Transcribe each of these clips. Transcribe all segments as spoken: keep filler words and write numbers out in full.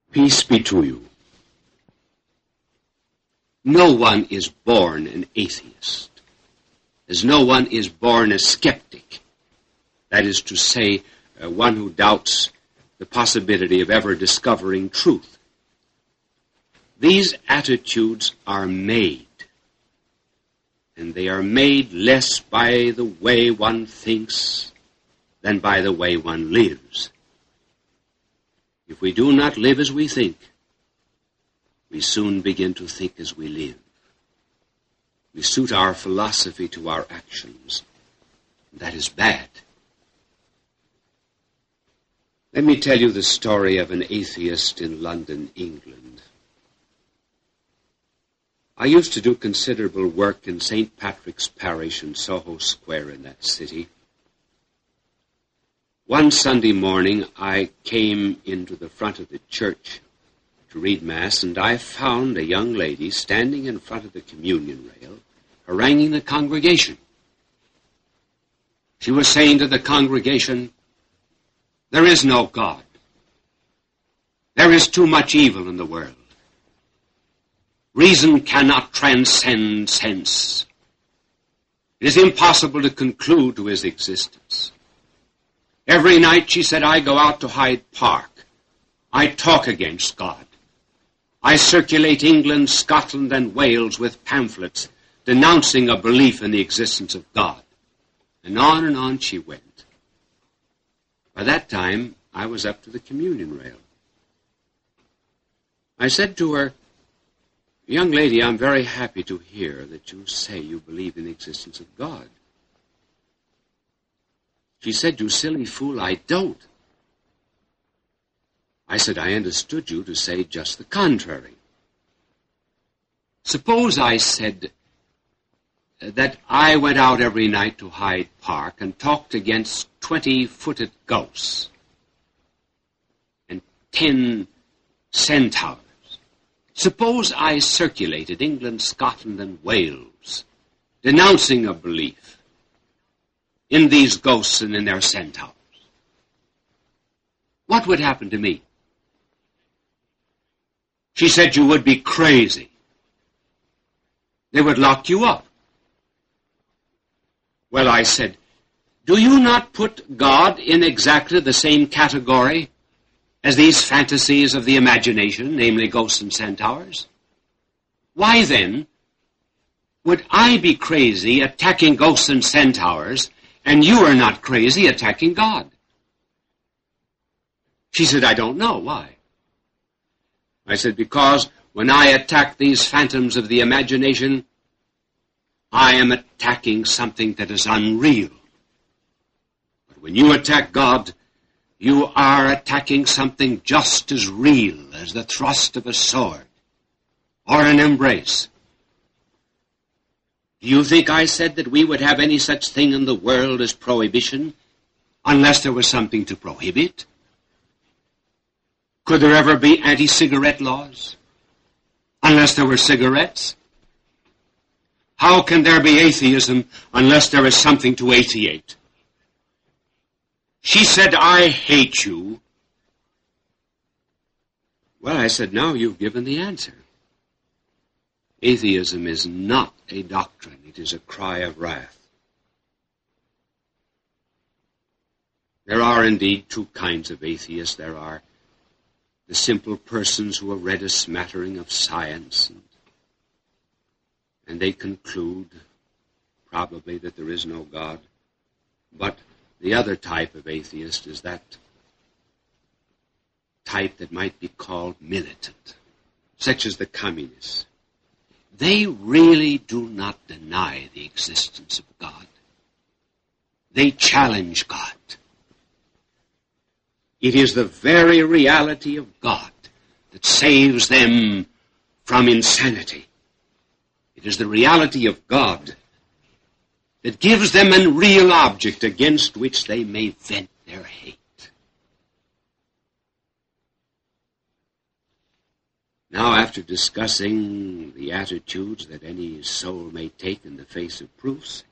Peace be to you. No one is born an atheist, as no one is born a skeptic. That is to say, uh, one who doubts the possibility of ever discovering truth. These attitudes are made, and they are made less by the way one thinks than by the way one lives. If we do not live as we think, we soon begin to think as we live. We suit our philosophy to our actions. That is bad. Let me tell you the story of an atheist in London, England. I used to do considerable work in Saint Patrick's Parish in Soho Square in that city. One Sunday morning, I came into the front of the church to read Mass, and I found a young lady standing in front of the communion rail, haranguing the congregation. She was saying to the congregation, "There is no God. There is too much evil in the world. Reason cannot transcend sense. It is impossible to conclude to his existence. Every night," she said, "I go out to Hyde Park. I talk against God. I circulate England, Scotland, and Wales with pamphlets denouncing a belief in the existence of God." And on and on she went. By that time, I was up to the communion rail. I said to her, "Young lady, I'm very happy to hear that you say you believe in the existence of God." She said, "You silly fool, I don't." I said, "I understood you to say just the contrary. Suppose," I said, "that I went out every night to Hyde Park and talked against twenty-footed ghosts and ten centaurs. Suppose I circulated England, Scotland, and Wales, denouncing a belief in these ghosts and in their centaurs. What would happen to me?" She said, "You would be crazy. They would lock you up." Well, I said, "Do you not put God in exactly the same category as these fantasies of the imagination, namely ghosts and centaurs? Why then would I be crazy attacking ghosts and centaurs, and you are not crazy attacking God?" She said, "I don't know. Why?" I said, "Because when I attack these phantoms of the imagination, I am attacking something that is unreal. But when you attack God, you are attacking something just as real as the thrust of a sword or an embrace. Do you think," I said, "that we would have any such thing in the world as prohibition unless there was something to prohibit? Could there ever be anti-cigarette laws unless there were cigarettes? How can there be atheism unless there is something to atheate?" She said, "I hate you." Well, I said, "Now you've given the answer. Atheism is not a doctrine. It is a cry of wrath. There are indeed two kinds of atheists. There are the simple persons who have read a smattering of science, and, and they conclude probably that there is no God. But the other type of atheist is that type that might be called militant, such as the communists. They really do not deny the existence of God. They challenge God. It is the very reality of God that saves them from insanity. It is the reality of God that gives them a real object against which they may vent their hate. Now, after discussing the attitudes that any soul may take in the face of proofs,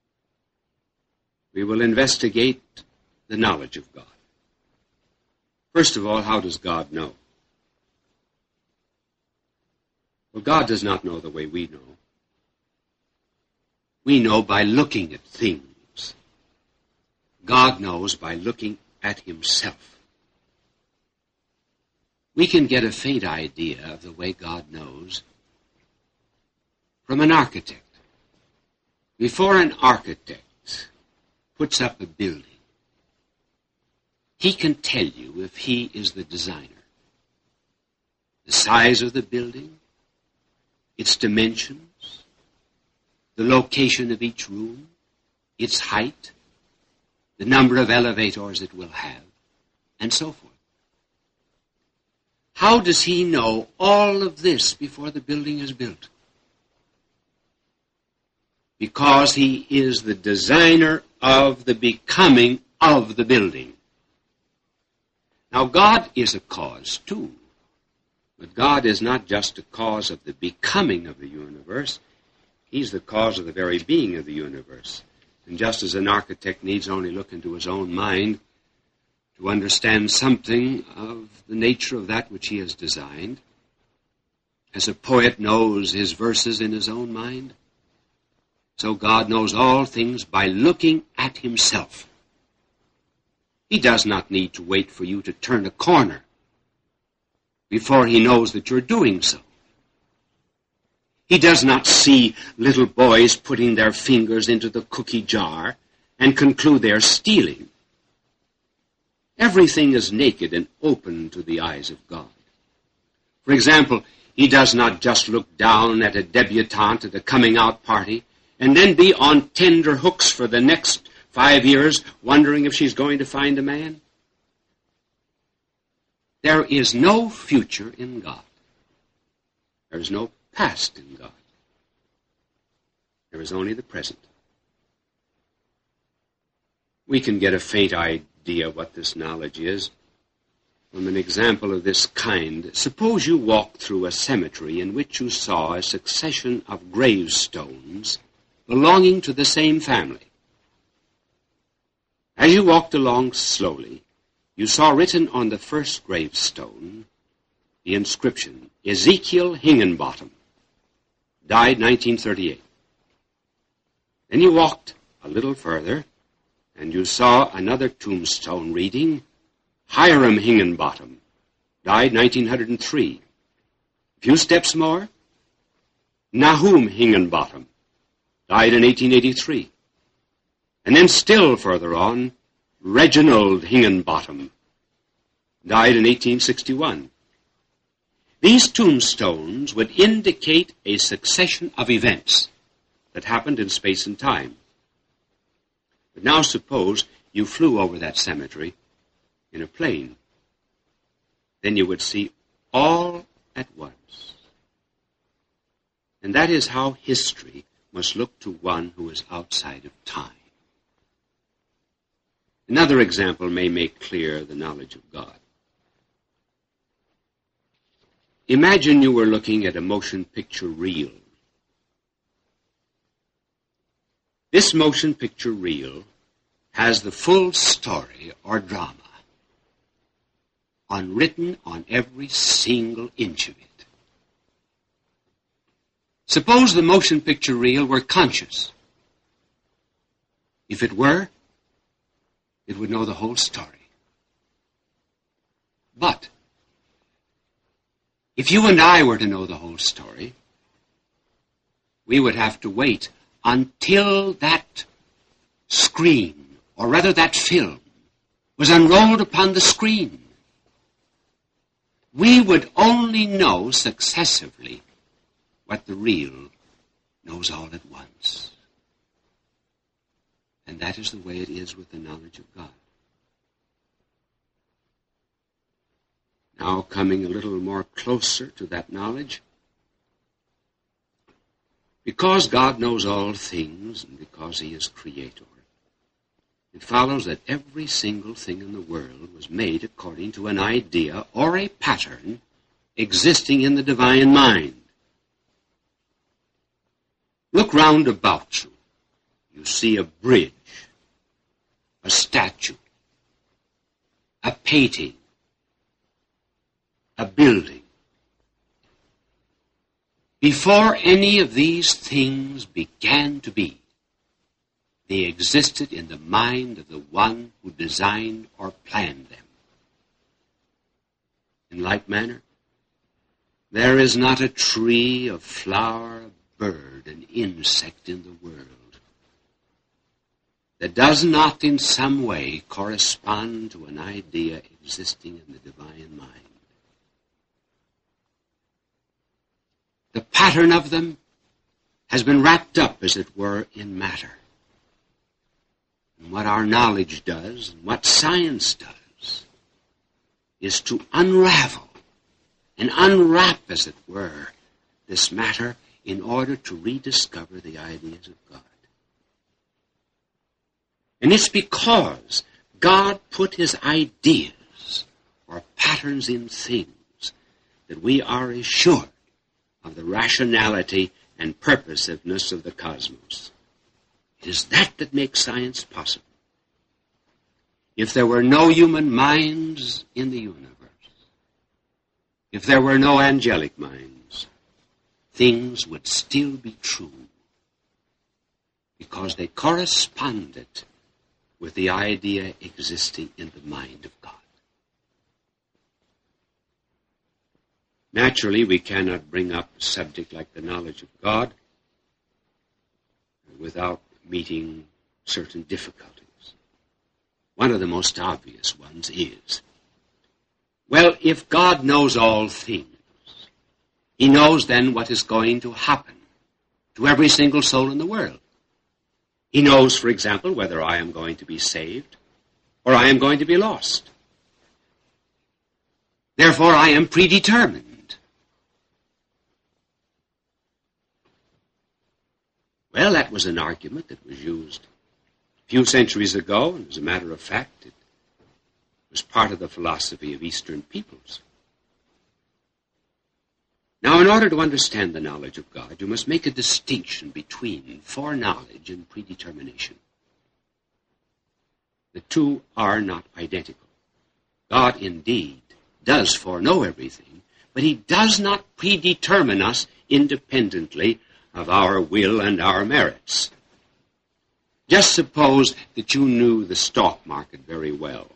we will investigate the knowledge of God. First of all, how does God know? Well, God does not know the way we know. We know by looking at things. God knows by looking at himself. We can get a faint idea of the way God knows from an architect. Before an architect puts up a building, he can tell you if he is the designer. The size of the building, its dimensions, the location of each room, its height, the number of elevators it will have, and so forth. How does he know all of this before the building is built? Because he is the designer of the becoming of the building. Now, God is a cause, too. But God is not just a cause of the becoming of the universe. He's the cause of the very being of the universe. And just as an architect needs only look into his own mind to understand something of the nature of that which he has designed, as a poet knows his verses in his own mind, so God knows all things by looking at himself. He does not need to wait for you to turn a corner before he knows that you're doing so. He does not see little boys putting their fingers into the cookie jar and conclude they're stealing. Everything is naked and open to the eyes of God. For example, he does not just look down at a debutante at a coming-out party and then be on tender hooks for the next five years wondering if she's going to find a man. There is no future in God. There is no past in God. There is only the present. We can get a faint idea what this knowledge is from an example of this kind. Suppose you walked through a cemetery in which you saw a succession of gravestones belonging to the same family. As you walked along slowly, you saw written on the first gravestone the inscription, Ezekiel Hingenbottom, died nineteen thirty-eight. Then you walked a little further, and you saw another tombstone reading, Hiram Hingenbottom, died nineteen oh three. A few steps more, Nahum Hingenbottom, died in eighteen eighty-three. And then still further on, Reginald Hingenbottom, died in eighteen sixty-one. These tombstones would indicate a succession of events that happened in space and time. But now suppose you flew over that cemetery in a plane. Then you would see all at once. And that is how history must look to one who is outside of time. Another example may make clear the knowledge of God. Imagine you were looking at a motion picture reel. This motion picture reel has the full story or drama unwritten on every single inch of it. Suppose the motion picture reel were conscious. If it were, it would know the whole story. But if you and I were to know the whole story, we would have to wait until that screen, or rather that film, was unrolled upon the screen. We would only know successively what the reel knows all at once. And that is the way it is with the knowledge of God. Now coming a little more closer to that knowledge, because God knows all things and because he is creator, it follows that every single thing in the world was made according to an idea or a pattern existing in the divine mind. Look round about you. You see a bridge, a statue, a painting, a building. Before any of these things began to be, they existed in the mind of the one who designed or planned them. In like manner, there is not a tree, a flower, a bird, an insect in the world that does not in some way correspond to an idea existing in the divine mind. The pattern of them has been wrapped up, as it were, in matter. And what our knowledge does, and what science does, is to unravel and unwrap, as it were, this matter in order to rediscover the ideas of God. And it's because God put his ideas or patterns in things that we are assured of the rationality and purposiveness of the cosmos. It is that that makes science possible. If there were no human minds in the universe, if there were no angelic minds, things would still be true because they corresponded with the idea existing in the mind of God. Naturally, we cannot bring up a subject like the knowledge of God without meeting certain difficulties. One of the most obvious ones is, well, if God knows all things, he knows then what is going to happen to every single soul in the world. He knows, for example, whether I am going to be saved or I am going to be lost. Therefore, I am predetermined. Well, that was an argument that was used a few centuries ago, and as a matter of fact, it was part of the philosophy of Eastern peoples. Now, in order to understand the knowledge of God, you must make a distinction between foreknowledge and predetermination. The two are not identical. God, indeed, does foreknow everything, but he does not predetermine us independently of our will and our merits. Just suppose that you knew the stock market very well.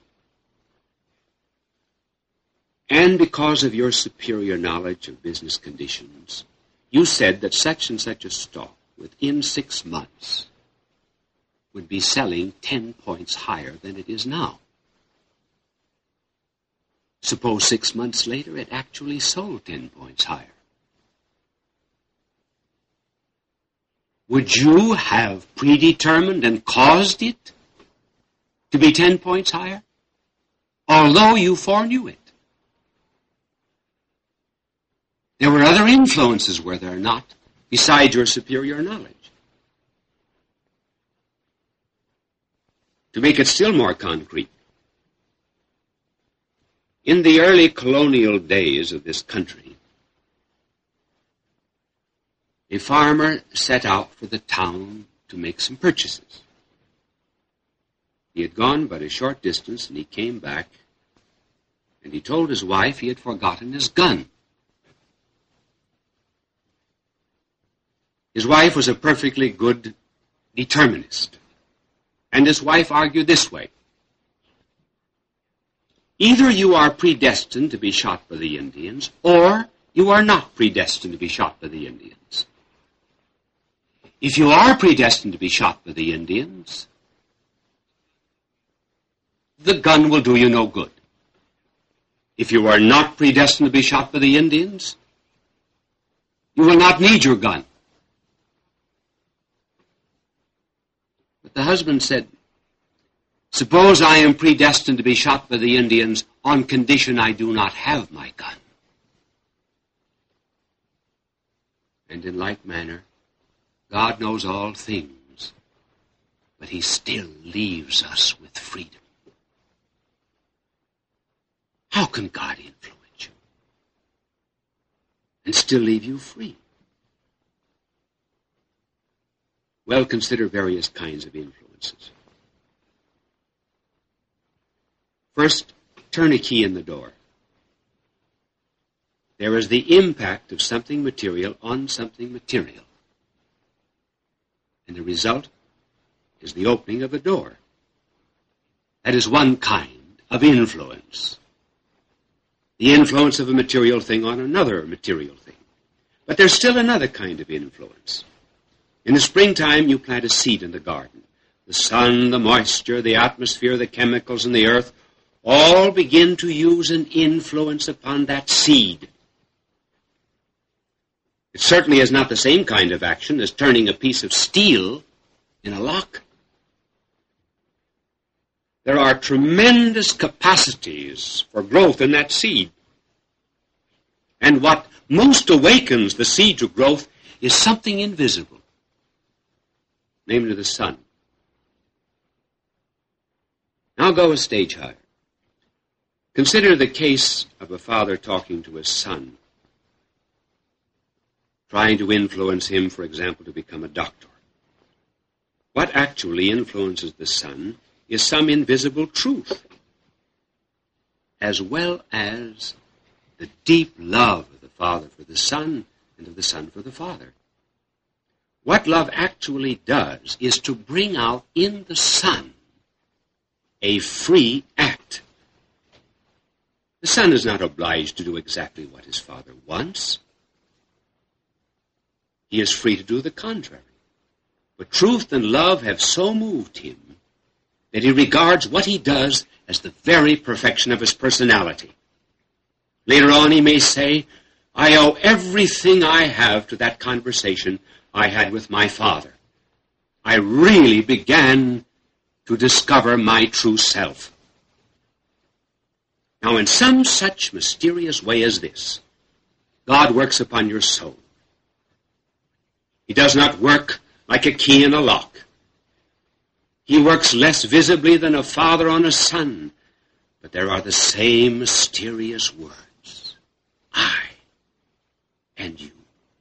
And because of your superior knowledge of business conditions, you said that such and such a stock, within six months, would be selling ten points higher than it is now. Suppose six months later it actually sold ten points higher. Would you have predetermined and caused it to be ten points higher, although you foreknew it? There were other influences, were there not, besides your superior knowledge? To make it still more concrete, in the early colonial days of this country, a farmer set out for the town to make some purchases. He had gone but a short distance, and he came back, and he told his wife he had forgotten his gun. His wife was a perfectly good determinist, and his wife argued this way: either you are predestined to be shot by the Indians, or you are not predestined to be shot by the Indians. If you are predestined to be shot by the Indians, the gun will do you no good. If you are not predestined to be shot by the Indians, you will not need your gun. But the husband said, suppose I am predestined to be shot by the Indians on condition I do not have my gun. And in like manner, God knows all things, but he still leaves us with freedom. How can God influence you and still leave you free? Well, consider various kinds of influences. First, turn a key in the door. There is the impact of something material on something material. And the result is the opening of a door. That is one kind of influence. The influence of a material thing on another material thing. But there's still another kind of influence. In the springtime, you plant a seed in the garden. The sun, the moisture, the atmosphere, the chemicals in the earth all begin to use an influence upon that seed. It certainly is not the same kind of action as turning a piece of steel in a lock. There are tremendous capacities for growth in that seed. And what most awakens the seed to growth is something invisible, namely the sun. Now go a stage higher. Consider the case of a father talking to his son, trying to influence him, for example, to become a doctor. What actually influences the son is some invisible truth, as well as the deep love of the father for the son and of the son for the father. What love actually does is to bring out in the son a free act. The son is not obliged to do exactly what his father wants. He is free to do the contrary. But truth and love have so moved him that he regards what he does as the very perfection of his personality. Later on he may say, I owe everything I have to that conversation I had with my father. I really began to discover my true self. Now, in some such mysterious way as this, God works upon your soul. He does not work like a key in a lock. He works less visibly than a father on a son, but there are the same mysterious words, I and you.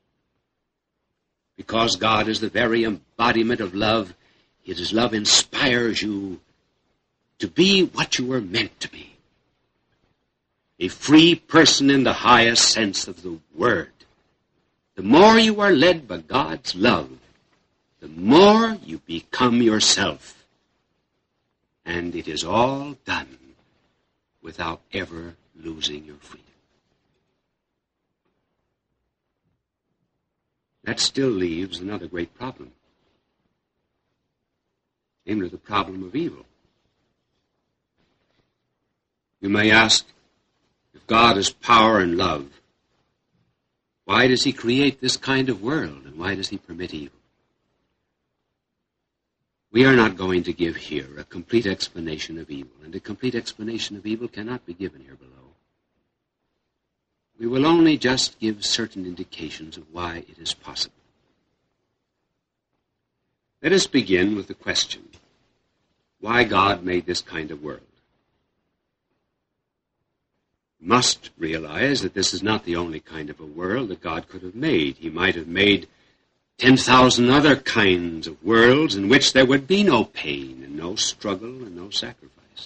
Because God is the very embodiment of love, His love inspires you to be what you were meant to be. A free person in the highest sense of the word. The more you are led by God's love, the more you become yourself. And it is all done without ever losing your freedom. That still leaves another great problem, namely the problem of evil. You may ask, if God is power and love, why does He create this kind of world, and why does He permit evil? We are not going to give here a complete explanation of evil, and a complete explanation of evil cannot be given here below. We will only just give certain indications of why it is possible. Let us begin with the question, why God made this kind of world. We must realize that this is not the only kind of a world that God could have made. He might have made ten thousand other kinds of worlds in which there would be no pain and no struggle and no sacrifice.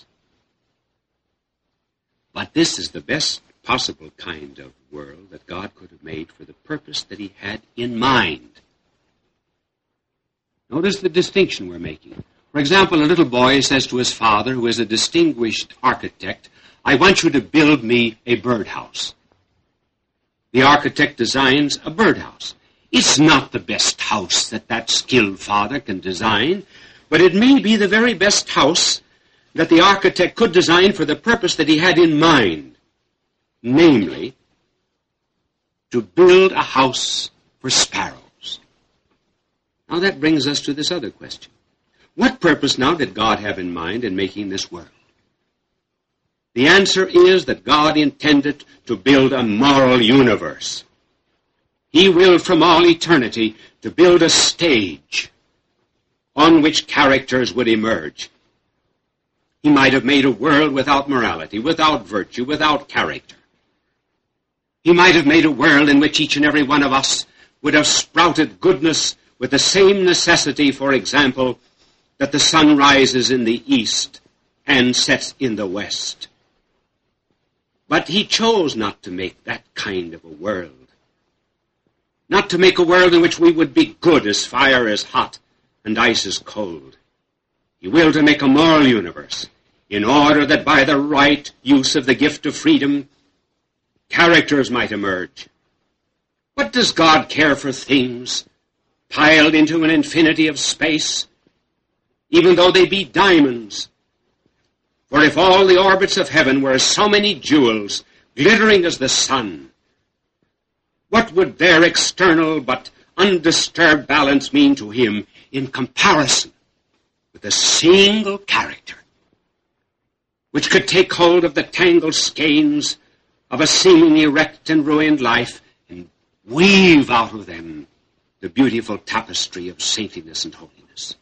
But this is the best possible kind of world that God could have made for the purpose that He had in mind. Notice the distinction we're making. For example, a little boy says to his father, who is a distinguished architect, I want you to build me a birdhouse. The architect designs a birdhouse. It's not the best house that that skilled father can design, but it may be the very best house that the architect could design for the purpose that he had in mind. Namely, to build a house for sparrows. Now that brings us to this other question. What purpose now did God have in mind in making this world? The answer is that God intended to build a moral universe. He willed from all eternity to build a stage on which characters would emerge. He might have made a world without morality, without virtue, without character. He might have made a world in which each and every one of us would have sprouted goodness with the same necessity, for example, that the sun rises in the east and sets in the west. But he chose not to make that kind of a world. Not to make a world in which we would be good as fire is hot and ice is cold. He willed to make a moral universe in order that by the right use of the gift of freedom, characters might emerge. What does God care for things piled into an infinity of space, even though they be diamonds? For if all the orbits of heaven were as so many jewels, glittering as the sun, what would their external but undisturbed balance mean to him in comparison with a single character, which could take hold of the tangled skeins of a seemingly wrecked and ruined life and weave out of them the beautiful tapestry of saintliness and holiness?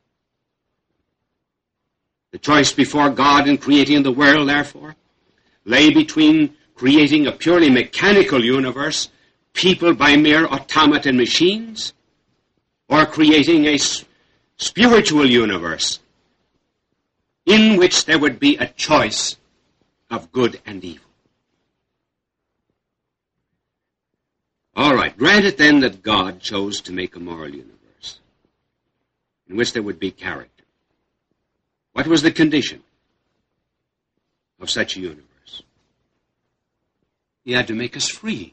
The choice before God in creating the world, therefore, lay between creating a purely mechanical universe, peopled by mere automaton machines, or creating a spiritual universe in which there would be a choice of good and evil. All right, granted then that God chose to make a moral universe in which there would be character. What was the condition of such a universe? He had to make us free.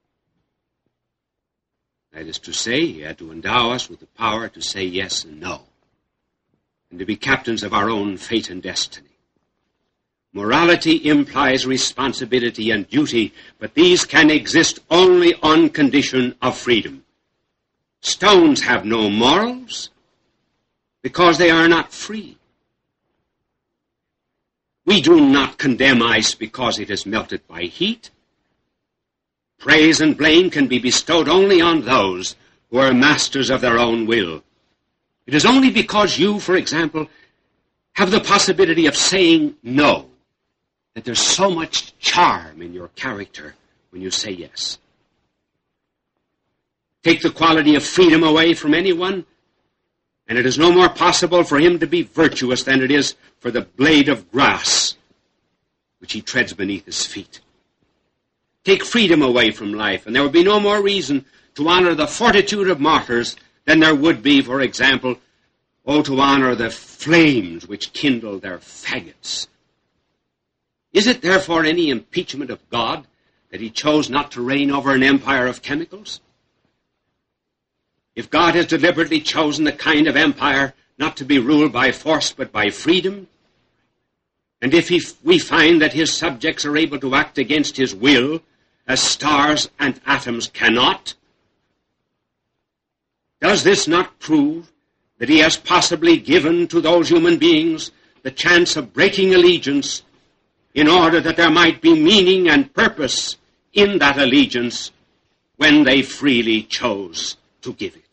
That is to say, he had to endow us with the power to say yes and no, and to be captains of our own fate and destiny. Morality implies responsibility and duty, but these can exist only on condition of freedom. Stones have no morals because they are not free. We do not condemn ice because it is melted by heat. Praise and blame can be bestowed only on those who are masters of their own will. It is only because you, for example, have the possibility of saying no that there's so much charm in your character when you say yes. Take the quality of freedom away from anyone, and it is no more possible for him to be virtuous than it is for the blade of grass which he treads beneath his feet. Take freedom away from life, and there would be no more reason to honor the fortitude of martyrs than there would be, for example, oh, to honor the flames which kindle their faggots. Is it therefore any impeachment of God that he chose not to reign over an empire of chemicals? If God has deliberately chosen the kind of empire not to be ruled by force but by freedom, and if he, we find that his subjects are able to act against his will as stars and atoms cannot, does this not prove that he has possibly given to those human beings the chance of breaking allegiance in order that there might be meaning and purpose in that allegiance when they freely chose to give it?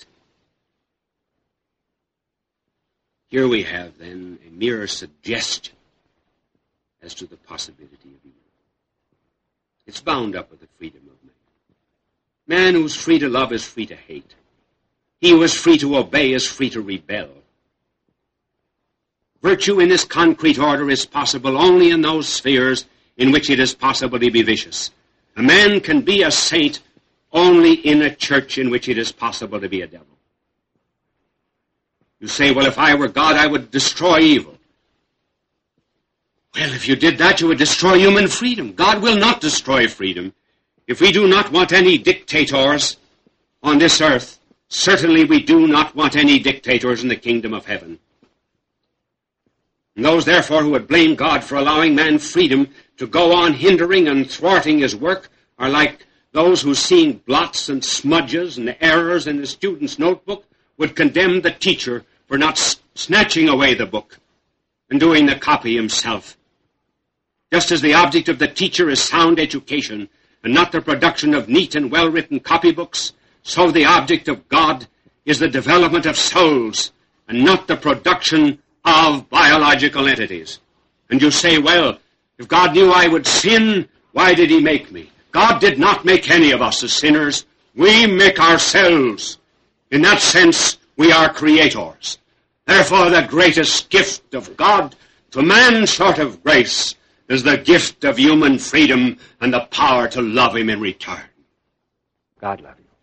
Here we have, then, a mere suggestion as to the possibility of evil. It's bound up with the freedom of man. Man who's free to love is free to hate. He who is free to obey is free to rebel. Virtue in this concrete order is possible only in those spheres in which it is possible to be vicious. A man can be a saint only in a church in which it is possible to be a devil. You say, well, if I were God, I would destroy evil. Well, if you did that, you would destroy human freedom. God will not destroy freedom. If we do not want any dictators on this earth, certainly we do not want any dictators in the kingdom of heaven. And those, therefore, who would blame God for allowing man freedom to go on hindering and thwarting his work are like those who, seeing blots and smudges and errors in the student's notebook, would condemn the teacher for not s- snatching away the book and doing the copy himself. Just as the object of the teacher is sound education and not the production of neat and well-written copybooks, so the object of God is the development of souls and not the production of biological entities. And you say, well, if God knew I would sin, why did he make me? God did not make any of us as sinners. We make ourselves. In that sense, we are creators. Therefore, the greatest gift of God to man short of grace is the gift of human freedom and the power to love him in return. God love you.